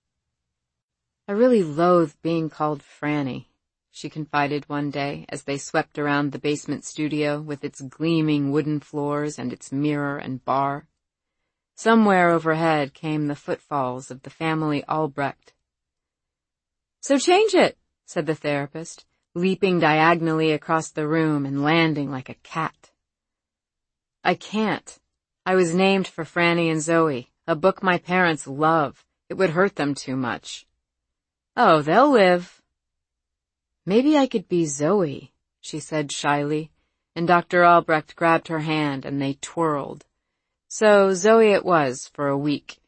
"I really loathe being called Franny," she confided one day as they swept around the basement studio with its gleaming wooden floors and its mirror and bar. Somewhere overhead came the footfalls of the family Albrecht. "So change it," said the therapist, leaping diagonally across the room and landing like a cat. "I can't. I was named for Franny and Zoe, a book my parents love. It would hurt them too much." "Oh, they'll live." "Maybe I could be Zoe," she said shyly, and Doctor Albrecht grabbed her hand and they twirled. So Zoe it was for a week.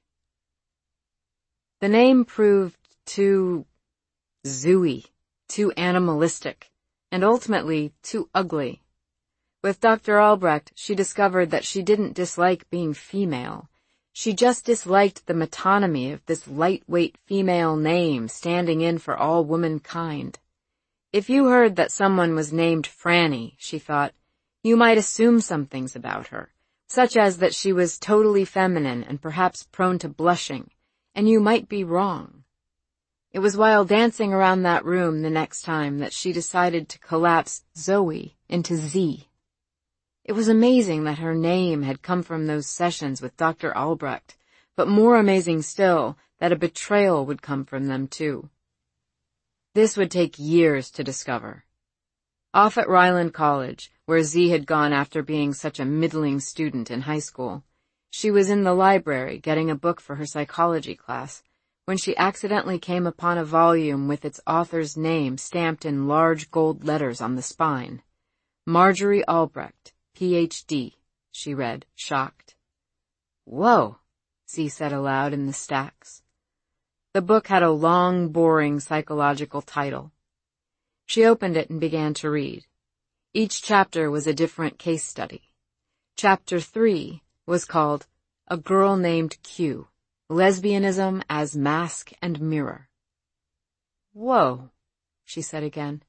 The name proved too zooey, too animalistic, and ultimately too ugly. With Doctor Albrecht, she discovered that she didn't dislike being female. She just disliked the metonymy of this lightweight female name standing in for all womankind. If you heard that someone was named Franny, she thought, you might assume some things about her, such as that she was totally feminine and perhaps prone to blushing, and you might be wrong. It was while dancing around that room the next time that she decided to collapse Zoe into Z. It was amazing that her name had come from those sessions with Doctor Albrecht, but more amazing still that a betrayal would come from them too. This would take years to discover. Off at Ryland College, where Z had gone after being such a middling student in high school, she was in the library getting a book for her psychology class when she accidentally came upon a volume with its author's name stamped in large gold letters on the spine. Marjorie Albrecht, P H D, she read, shocked. "Whoa," Z said aloud in the stacks. The book had a long, boring psychological title. She opened it and began to read. Each chapter was a different case study. Chapter three was called A Girl Named Q, Lesbianism as Mask and Mirror. "Whoa," she said again.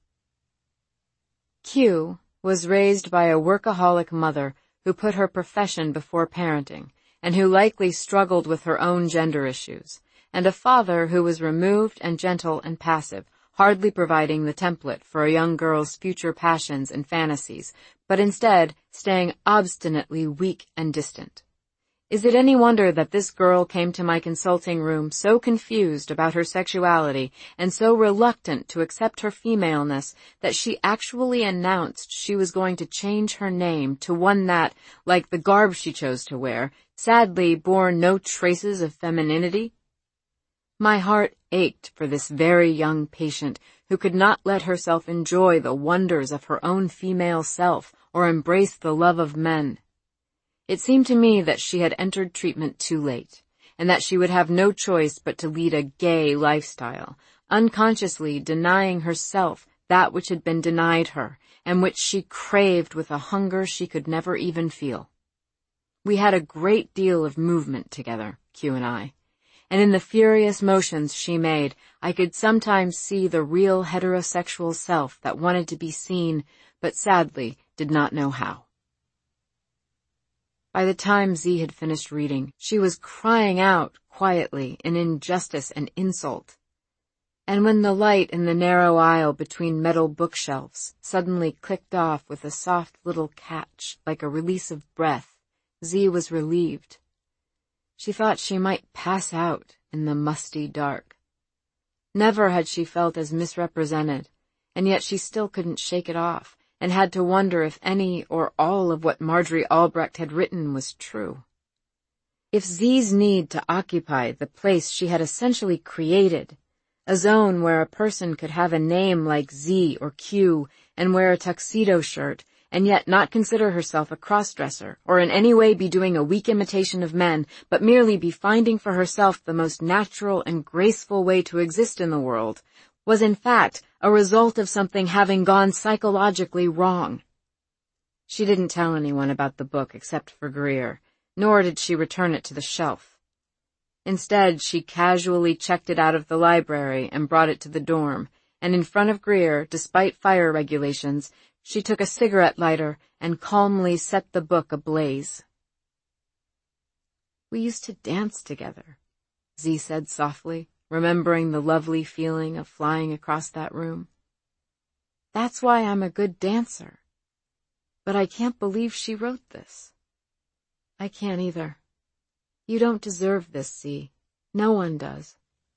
Q was raised by a workaholic mother who put her profession before parenting and who likely struggled with her own gender issues, and a father who was removed and gentle and passive, hardly providing the template for a young girl's future passions and fantasies, but instead staying obstinately weak and distant. Is it any wonder that this girl came to my consulting room so confused about her sexuality and so reluctant to accept her femaleness that she actually announced she was going to change her name to one that, like the garb she chose to wear, sadly bore no traces of femininity? My heart ached for this very young patient who could not let herself enjoy the wonders of her own female self or embrace the love of men. It seemed to me that she had entered treatment too late, and that she would have no choice but to lead a gay lifestyle, unconsciously denying herself that which had been denied her, and which she craved with a hunger she could never even feel. We had a great deal of movement together, Q and I, and in the furious motions she made, I could sometimes see the real heterosexual self that wanted to be seen, but sadly did not know how. By the time Z had finished reading, she was crying out quietly in injustice and insult. And when the light in the narrow aisle between metal bookshelves suddenly clicked off with a soft little catch like a release of breath, Z was relieved. She thought she might pass out in the musty dark. Never had she felt as misrepresented, and yet she still couldn't shake it off, and had to wonder if any or all of what Marjorie Albrecht had written was true. If Z's need to occupy the place she had essentially created, a zone where a person could have a name like Z or Q and wear a tuxedo shirt, and yet not consider herself a crossdresser, or in any way be doing a weak imitation of men, but merely be finding for herself the most natural and graceful way to exist in the world, was in fact a result of something having gone psychologically wrong. She didn't tell anyone about the book except for Greer, nor did she return it to the shelf. Instead, she casually checked it out of the library and brought it to the dorm, and in front of Greer, despite fire regulations, she took a cigarette lighter and calmly set the book ablaze. "We used to dance together," Z said softly, remembering the lovely feeling of flying across that room. "That's why I'm a good dancer. But I can't believe she wrote this." "I can't either. You don't deserve this, Z. No one does."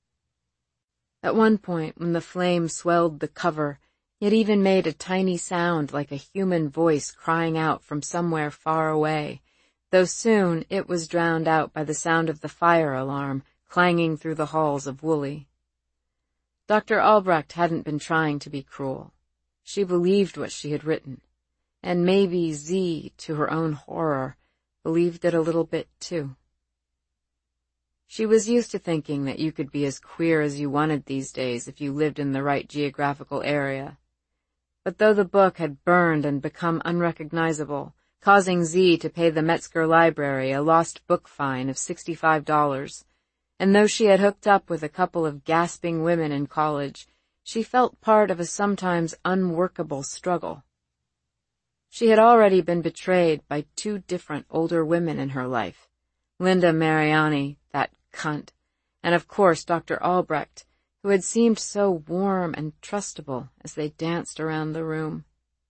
At one point, when the flame swelled the cover, it even made a tiny sound like a human voice crying out from somewhere far away, though soon it was drowned out by the sound of the fire alarm clanging through the halls of Woolley. Doctor Albrecht hadn't been trying to be cruel. She believed what she had written, and maybe Z, to her own horror, believed it a little bit too. She was used to thinking that you could be as queer as you wanted these days if you lived in the right geographical area. But though the book had burned and become unrecognizable, causing Z to pay the Metzger Library a lost book fine of sixty-five dollars, and though she had hooked up with a couple of gasping women in college, she felt part of a sometimes unworkable struggle. She had already been betrayed by two different older women in her life, Linda Mariani, that cunt, and of course Doctor Albrecht, who had seemed so warm and trustable as they danced around the room.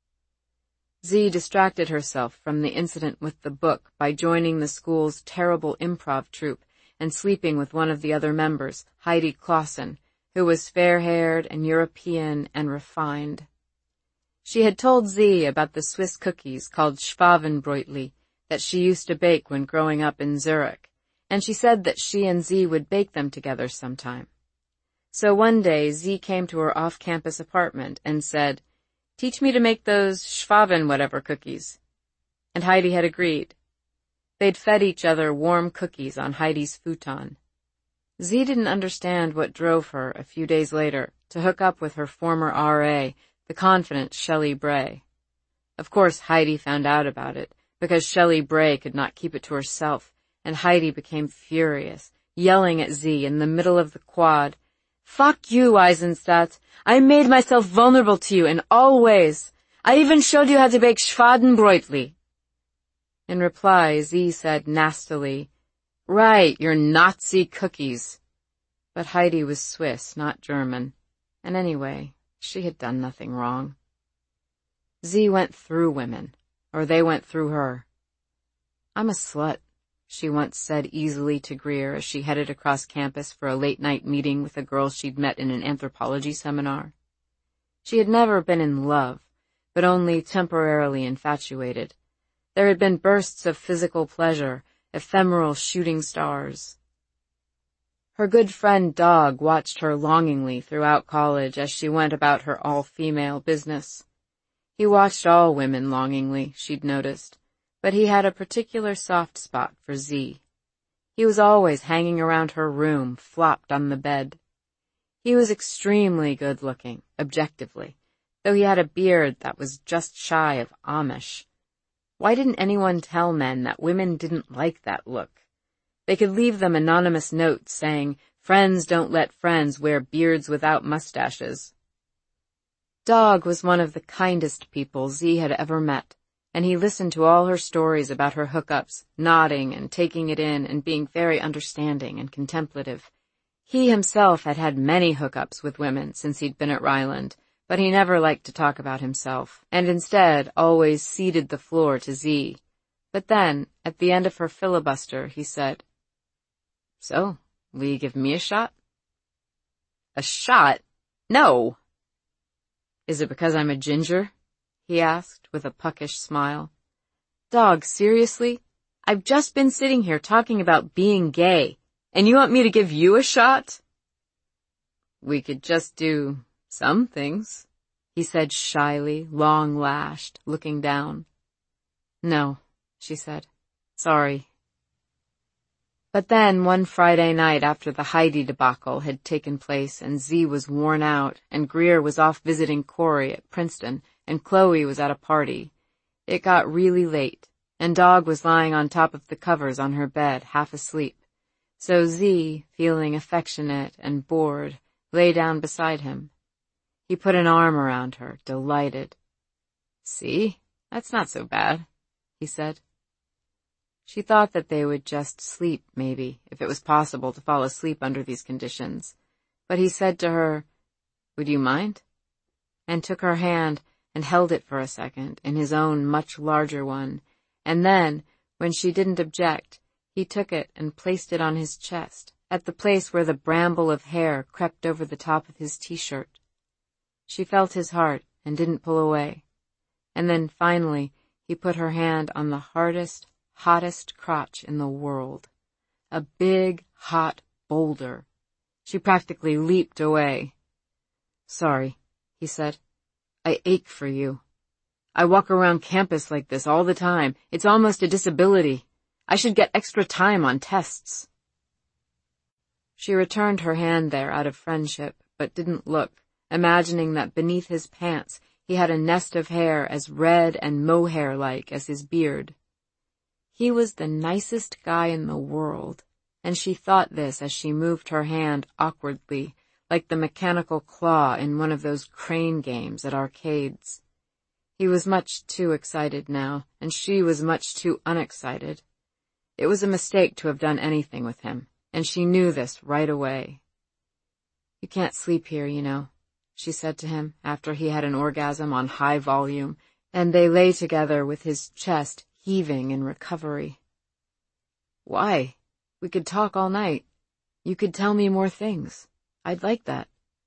Z distracted herself from the incident with the book by joining the school's terrible improv troupe and sleeping with one of the other members, Heidi Clausen, who was fair-haired and European and refined. She had told Z about the Swiss cookies called Schwabenbräutli that she used to bake when growing up in Zurich, and she said that she and Z would bake them together sometime. So one day Z came to her off-campus apartment and said, "Teach me to make those Schwaben-whatever cookies." And Heidi had agreed. They'd fed each other warm cookies on Heidi's futon. Z didn't understand what drove her, a few days later, to hook up with her former R A, the confident Shelley Bray. Of course Heidi found out about it, because Shelley Bray could not keep it to herself, and Heidi became furious, yelling at Z in the middle of the quad, "Fuck you, Eisenstadt. I made myself vulnerable to you in all ways. I even showed you how to bake Schwabenbräutli." In reply, Z said nastily, "Right, your Nazi cookies." But Heidi was Swiss, not German, and anyway, she had done nothing wrong. Z went through women, or they went through her. "I'm a slut," she once said easily to Greer as she headed across campus for a late-night meeting with a girl she'd met in an anthropology seminar. She had never been in love, but only temporarily infatuated. There had been bursts of physical pleasure, ephemeral shooting stars. Her good friend Dog watched her longingly throughout college as she went about her all-female business. He watched all women longingly, she'd noticed, but he had a particular soft spot for Z. He was always hanging around her room, flopped on the bed. He was extremely good-looking, objectively, though he had a beard that was just shy of Amish. Why didn't anyone tell men that women didn't like that look? They could leave them anonymous notes saying, "Friends don't let friends wear beards without mustaches." Dog was one of the kindest people Z had ever met, and he listened to all her stories about her hookups, nodding and taking it in and being very understanding and contemplative. He himself had had many hookups with women since he'd been at Ryland, but he never liked to talk about himself, and instead always ceded the floor to Z. But then, at the end of her filibuster, he said, "So, will you give me a shot?" "A shot? No." "Is it because I'm a ginger?" he asked with a puckish smile. "Dog, seriously? I've just been sitting here talking about being gay, and you want me to give you a shot?" "We could just do some things," he said shyly, long-lashed, looking down. "No," she said. "Sorry." But then, one Friday night after the Heidi debacle had taken place and Z was worn out and Greer was off visiting Corey at Princeton and Chloe was at a party, it got really late and Dog was lying on top of the covers on her bed, half asleep. So Z, feeling affectionate and bored, lay down beside him. He put an arm around her, delighted. "See, that's not so bad," he said. She thought that they would just sleep, maybe, if it was possible to fall asleep under these conditions. But he said to her, "Would you mind?" and took her hand and held it for a second in his own much larger one, and then, when she didn't object, he took it and placed it on his chest, at the place where the bramble of hair crept over the top of his t-shirt. She felt his heart and didn't pull away. And then finally he put her hand on the hardest, hottest crotch in the world. A big, hot boulder. She practically leaped away. "Sorry," he said. "I ache for you. I walk around campus like this all the time. It's almost a disability. I should get extra time on tests." She returned her hand there out of friendship, but didn't look, imagining that beneath his pants he had a nest of hair as red and mohair-like as his beard. He was the nicest guy in the world, and she thought this as she moved her hand awkwardly, like the mechanical claw in one of those crane games at arcades. He was much too excited now, and she was much too unexcited. It was a mistake to have done anything with him, and she knew this right away. "You can't sleep here, you know," she said to him after he had an orgasm on high volume, and they lay together with his chest heaving in recovery. "Why? We could talk all night. You could tell me more things. I'd like that."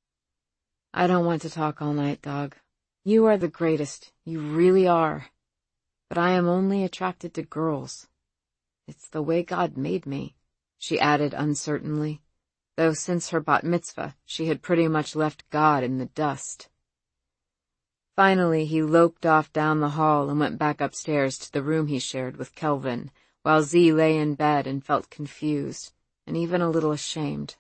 "I don't want to talk all night, Dog. You are the greatest. You really are. But I am only attracted to girls. It's the way God made me," she added uncertainly, though since her bat mitzvah she had pretty much left God in the dust. Finally, he loped off down the hall and went back upstairs to the room he shared with Kelvin, while Z lay in bed and felt confused, and even a little ashamed.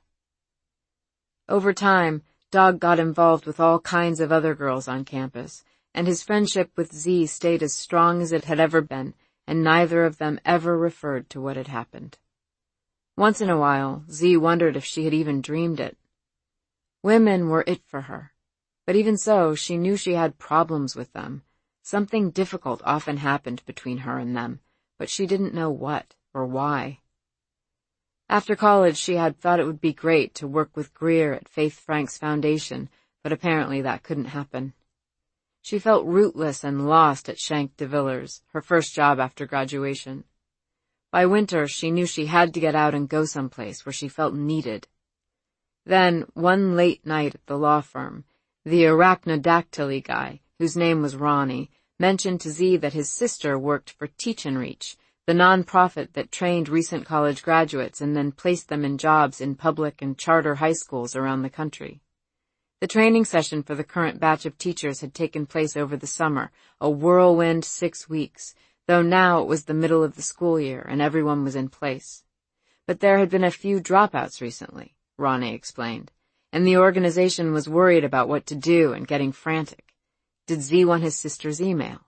Over time, Dog got involved with all kinds of other girls on campus, and his friendship with Z stayed as strong as it had ever been, and neither of them ever referred to what had happened. Once in a while, Z wondered if she had even dreamed it. Women were it for her. But even so, she knew she had problems with them. Something difficult often happened between her and them, but she didn't know what or why. After college, she had thought it would be great to work with Greer at Faith Frank's foundation, but apparently that couldn't happen. She felt rootless and lost at Shank de Villers, her first job after graduation. By winter, she knew she had to get out and go someplace where she felt needed. Then, one late night at the law firm, the arachnodactyly guy, whose name was Ronnie, mentioned to Z that his sister worked for Teach and Reach, the non-profit that trained recent college graduates and then placed them in jobs in public and charter high schools around the country. The training session for the current batch of teachers had taken place over the summer, a whirlwind six weeks, though now it was the middle of the school year and everyone was in place. But there had been a few dropouts recently, Ronnie explained, and the organization was worried about what to do and getting frantic. Did Z want his sister's email?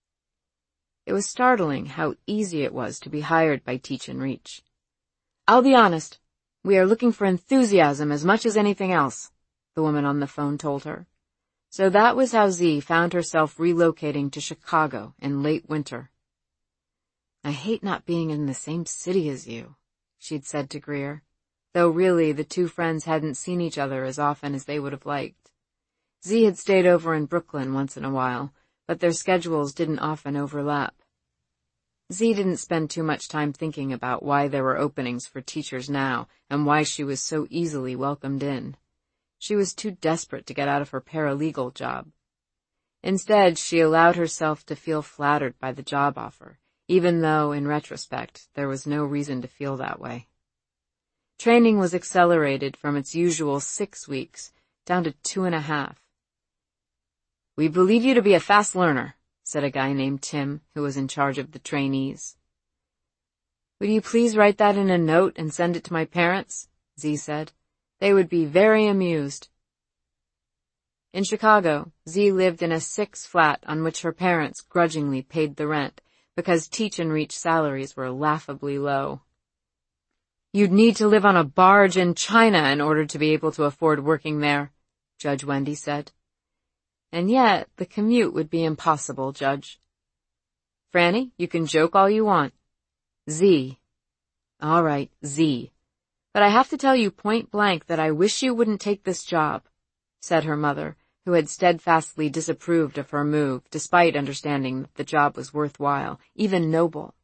It was startling how easy it was to be hired by Teach and Reach. "I'll be honest, we are looking for enthusiasm as much as anything else," the woman on the phone told her. So that was how Z found herself relocating to Chicago in late winter. "I hate not being in the same city as you," she'd said to Greer, though really the two friends hadn't seen each other as often as they would have liked. Z had stayed over in Brooklyn once in a while, but their schedules didn't often overlap. Z didn't spend too much time thinking about why there were openings for teachers now and why she was so easily welcomed in. She was too desperate to get out of her paralegal job. Instead, she allowed herself to feel flattered by the job offer, even though, in retrospect, there was no reason to feel that way. Training was accelerated from its usual six weeks down to two and a half. "We believe you to be a fast learner," said a guy named Tim, who was in charge of the trainees. "Would you please write that in a note and send it to my parents?" Z said. "They would be very amused." In Chicago, Z lived in a six flat on which her parents grudgingly paid the rent because Teach and Reach salaries were laughably low. "You'd need to live on a barge in China in order to be able to afford working there," Judge Wendy said. "And yet, the commute would be impossible, Judge." "Franny, you can joke all you want." "Z." "All right, Z. But I have to tell you point blank that I wish you wouldn't take this job," said her mother, who had steadfastly disapproved of her move, despite understanding that the job was worthwhile, even noble.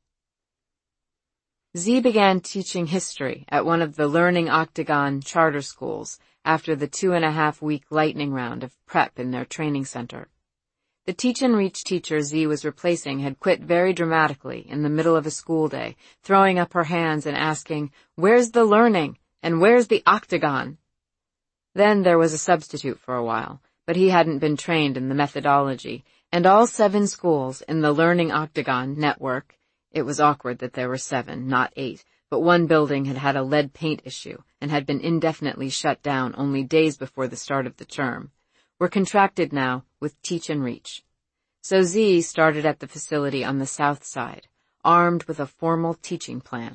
Z began teaching history at one of the Learning Octagon charter schools after the two-and-a-half-week lightning round of prep in their training center. The Teach and Reach teacher Z was replacing had quit very dramatically in the middle of a school day, throwing up her hands and asking, "Where's the learning? And where's the octagon?" Then there was a substitute for a while, but he hadn't been trained in the methodology, and all seven schools in the Learning Octagon network — it was awkward that there were seven, not eight, but one building had had a lead paint issue and had been indefinitely shut down only days before the start of the term — were contracted now with Teach and Reach. So Z started at the facility on the south side, armed with a formal teaching plan.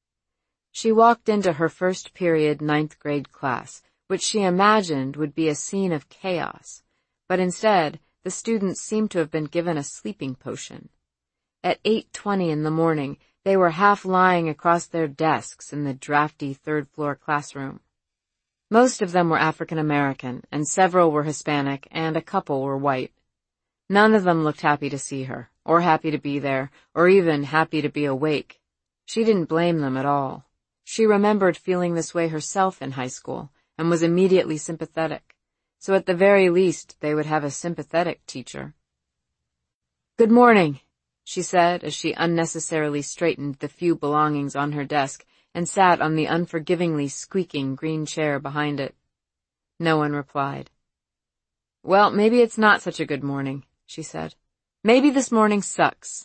She walked into her first period ninth grade class, which she imagined would be a scene of chaos, but instead, the students seemed to have been given a sleeping potion. At eight twenty in the morning, they were half lying across their desks in the drafty third-floor classroom. Most of them were African American, and several were Hispanic, and a couple were white. None of them looked happy to see her, or happy to be there, or even happy to be awake. She didn't blame them at all. She remembered feeling this way herself in high school, and was immediately sympathetic. So at the very least, they would have a sympathetic teacher. "Good morning," she said as she unnecessarily straightened the few belongings on her desk and sat on the unforgivingly squeaking green chair behind it. No one replied. "Well, maybe it's not such a good morning," she said. "Maybe this morning sucks."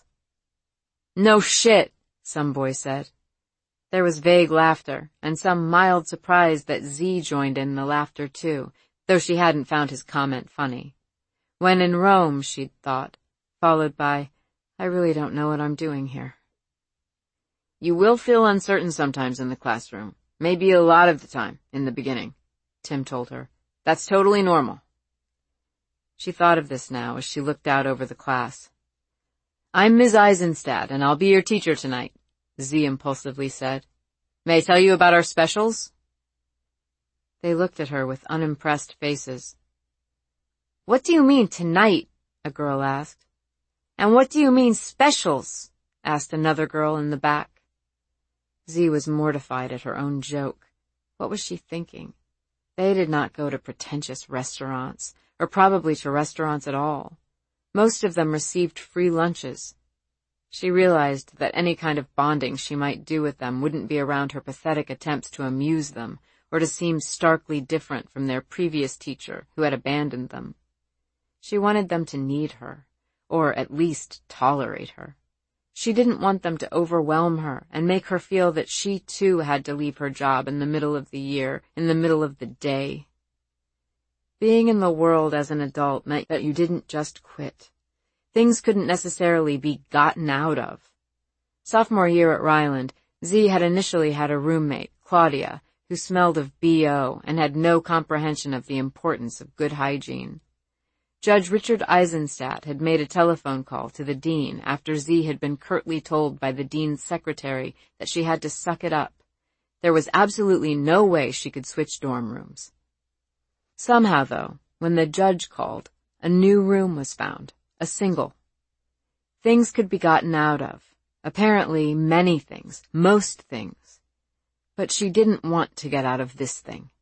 "No shit," some boy said. There was vague laughter, and some mild surprise that Z joined in the laughter too, though she hadn't found his comment funny. When in Rome, she'd thought, followed by, "I really don't know what I'm doing here." "You will feel uncertain sometimes in the classroom, maybe a lot of the time, in the beginning," Tim told her. "That's totally normal." She thought of this now as she looked out over the class. "I'm Miz Eisenstadt, and I'll be your teacher tonight," Z impulsively said. "May I tell you about our specials?" They looked at her with unimpressed faces. "What do you mean tonight?" a girl asked. "And what do you mean specials?" asked another girl in the back. Z was mortified at her own joke. What was she thinking? They did not go to pretentious restaurants, or probably to restaurants at all. Most of them received free lunches. She realized that any kind of bonding she might do with them wouldn't be around her pathetic attempts to amuse them, or to seem starkly different from their previous teacher who had abandoned them. She wanted them to need her, or at least tolerate her. She didn't want them to overwhelm her and make her feel that she too had to leave her job in the middle of the year, in the middle of the day. Being in the world as an adult meant that you didn't just quit. Things couldn't necessarily be gotten out of. Sophomore year at Ryland, Z had initially had a roommate, Claudia, who smelled of B O and had no comprehension of the importance of good hygiene. Judge Richard Eisenstadt had made a telephone call to the dean after Z had been curtly told by the dean's secretary that she had to suck it up. There was absolutely no way she could switch dorm rooms. Somehow, though, when the judge called, a new room was found, a single. Things could be gotten out of, apparently many things, most things. But she didn't want to get out of this thing.